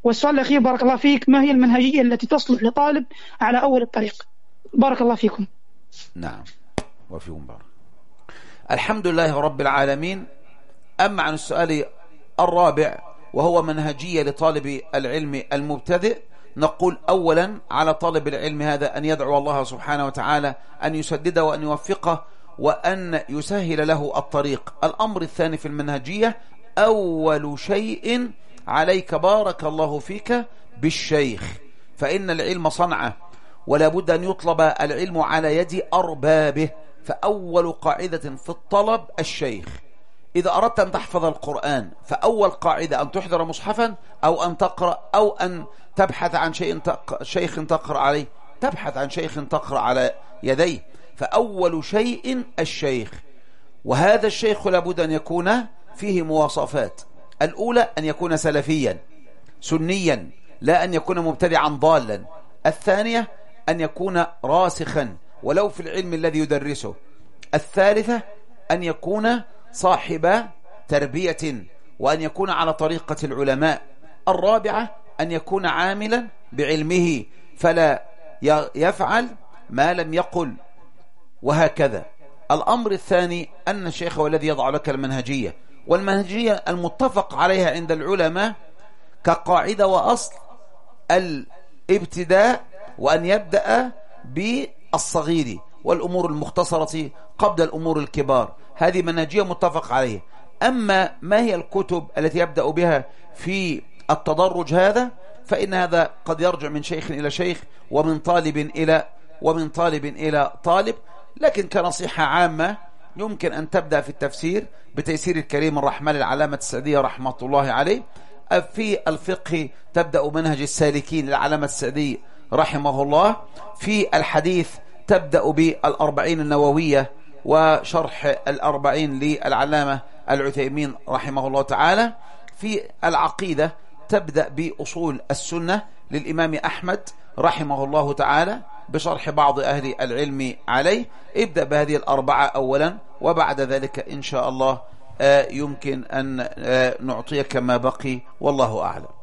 والسؤال الأخير بارك الله فيك، ما هي المنهجية التي تصلح لطالب على أول الطريق؟ بارك الله فيكم. نعم وفيكم بارك. الحمد لله رب العالمين. أما عن السؤال الرابع وهو منهجية لطالب العلم المبتدئ، نقول أولا على طالب العلم هذا أن يدعو الله سبحانه وتعالى أن يسدده وأن يوفقه وأن يسهل له الطريق. الأمر الثاني في المنهجية، أول شيء عليك بارك الله فيك بالشيخ، فإن العلم صنعة ولا بد أن يطلب العلم على يد أربابه. فأول قاعدة في الطلب الشيخ. إذا أردت أن تحفظ القرآن فأول قاعدة أن تحضر مصحفا أو أن تقرأ أو أن تبحث عن شيخ تقرأ عليه، تبحث عن شيخ تقرأ على يديه. فأول شيء الشيخ، وهذا الشيخ لابد أن يكون فيه مواصفات. الأولى أن يكون سلفيا سنيا، لا أن يكون مبتدعا ضالا. الثانية أن يكون راسخا ولو في العلم الذي يدرسه. الثالثة أن يكون صاحب تربية وأن يكون على طريقة العلماء. الرابعة أن يكون عاملا بعلمه فلا يفعل ما لم يقل، وهكذا. الأمر الثاني أن الشيخ هو الذي يضع لك المنهجية، والمنهجية المتفق عليها عند العلماء كقاعدة وأصل الابتداء، وأن يبدأ بالصغير والأمور المختصرة قبل الأمور الكبار. هذه منهجية متفق عليها. أما ما هي الكتب التي يبدأ بها في التدرج هذا، فإن هذا قد يرجع من شيخ إلى شيخ ومن طالب إلى طالب. لكن كنصيحة عامة يمكن أن تبدأ في التفسير بتيسير الكريم الرحمن العلامة السعدية رحمة الله عليه. في الفقه تبدأ منهج السالكين للعلامة السعدي رحمه الله. في الحديث تبدأ بالأربعين النووية وشرح الأربعين للعلامة العثيمين رحمه الله تعالى. في العقيدة تبدأ بأصول السنة للإمام أحمد رحمه الله تعالى بشرح بعض أهل العلم عليه. ابدأ بهذه الأربعة أولا، وبعد ذلك إن شاء الله يمكن أن نعطيك ما بقي، والله أعلم.